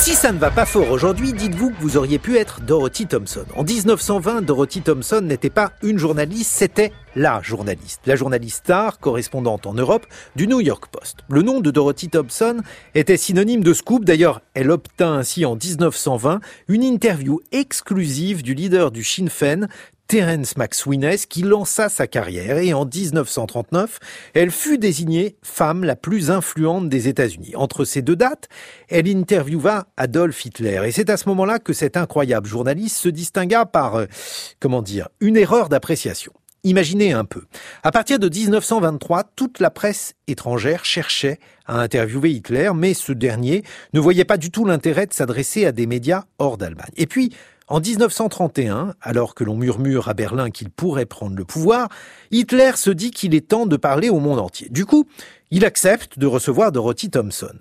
Si ça ne va pas fort aujourd'hui, dites-vous que vous auriez pu être Dorothy Thompson. En 1920, Dorothy Thompson n'était pas une journaliste, c'était la journaliste. La journaliste star, correspondante en Europe du New York Post. Le nom de Dorothy Thompson était synonyme de scoop. D'ailleurs, elle obtint ainsi en 1920 une interview exclusive du leader du Sinn Féin, Terence McSweeney, qui lança sa carrière, et en 1939, elle fut désignée femme la plus influente des États-Unis. Entre ces deux dates, elle interviewa Adolf Hitler, et c'est à ce moment-là que cette incroyable journaliste se distingua par, une erreur d'appréciation. Imaginez un peu. À partir de 1923, toute la presse étrangère cherchait à interviewer Hitler, mais ce dernier ne voyait pas du tout l'intérêt de s'adresser à des médias hors d'Allemagne. Et puis, en 1931, alors que l'on murmure à Berlin qu'il pourrait prendre le pouvoir, Hitler se dit qu'il est temps de parler au monde entier. Du coup, il accepte de recevoir Dorothy Thompson.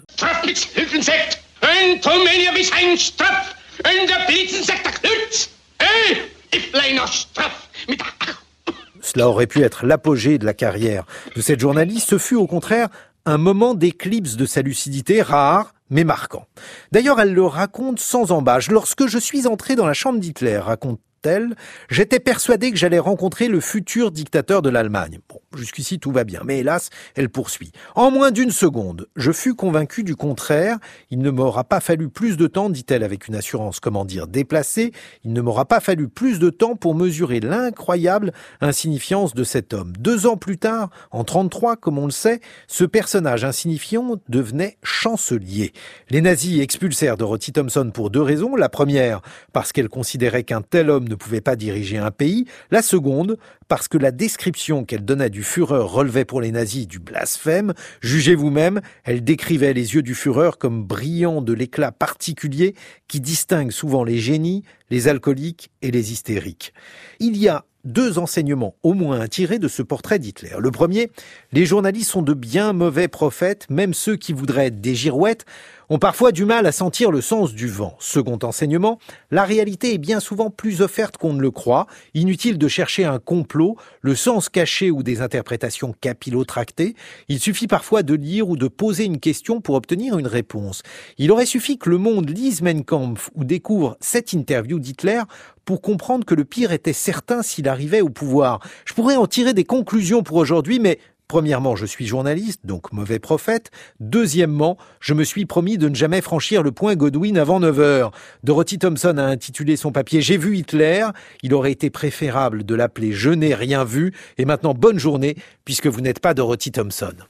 Cela aurait pu être l'apogée de la carrière de cette journaliste. Ce fut au contraire un moment d'éclipse de sa lucidité rare, mais marquant. D'ailleurs, elle le raconte sans embâche. Lorsque je suis entré dans la chambre d'Hitler, raconte-t-elle, j'étais persuadé que j'allais rencontrer le futur dictateur de l'Allemagne. Bon, jusqu'ici tout va bien, mais hélas, elle poursuit. En moins d'une seconde, je fus convaincu du contraire. Il ne m'aura pas fallu plus de temps, dit-elle avec une assurance, déplacée. Il ne m'aura pas fallu plus de temps pour mesurer l'incroyable insignifiance de cet homme. 2 ans plus tard, en 1933, comme on le sait, ce personnage insignifiant devenait chancelier. Les nazis expulsèrent Dorothy Thompson pour 2 raisons. La première, parce qu'elle considérait qu'un tel homme ne pouvait pas diriger un pays. La seconde, parce que la description qu'elle donnait du Führer relevait pour les nazis du blasphème. Jugez vous-même, elle décrivait les yeux du Führer comme brillants de l'éclat particulier qui distingue souvent les génies, les alcooliques et les hystériques. Il y a 2 enseignements au moins à tirer de ce portrait d'Hitler. Le premier, les journalistes sont de bien mauvais prophètes, même ceux qui voudraient être des girouettes ont parfois du mal à sentir le sens du vent. Second enseignement, la réalité est bien souvent plus offerte qu'on ne le croit. Inutile de chercher un complot, le sens caché ou des interprétations capillotractées. Il suffit parfois de lire ou de poser une question pour obtenir une réponse. Il aurait suffi que Le Monde lise Mein Kampf ou découvre cette interview d'Hitler pour comprendre que le pire était certain s'il arrivait au pouvoir. Je pourrais en tirer des conclusions pour aujourd'hui, mais premièrement, je suis journaliste, donc mauvais prophète. Deuxièmement, je me suis promis de ne jamais franchir le point Godwin avant 9h. Dorothy Thompson a intitulé son papier « J'ai vu Hitler ». Il aurait été préférable de l'appeler « Je n'ai rien vu ». Et maintenant, bonne journée, puisque vous n'êtes pas Dorothy Thompson.